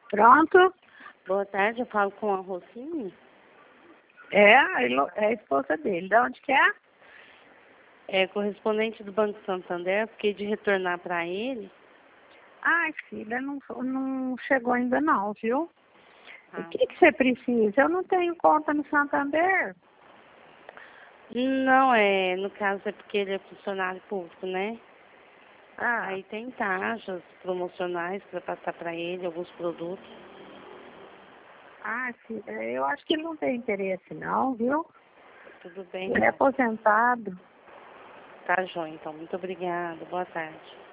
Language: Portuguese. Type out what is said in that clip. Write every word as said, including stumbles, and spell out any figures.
Pronto? Boa tarde, eu falo com a Rocine. É, a Elo- é a esposa dele. De onde que é? É correspondente do Banco Santander, fiquei de retornar para ele. Ai, filha, não, não chegou ainda não, viu? Ah. O que que você precisa? Eu não tenho conta no Santander. Não, é, no caso é porque ele é funcionário público, né? Ah, Aí tem taxas promocionais para passar para ele, alguns produtos. ai, filha, eu acho que ele não tem interesse não, viu? Tudo bem, Ele é então. aposentado. Tá, joia, então. Muito obrigada. Boa tarde.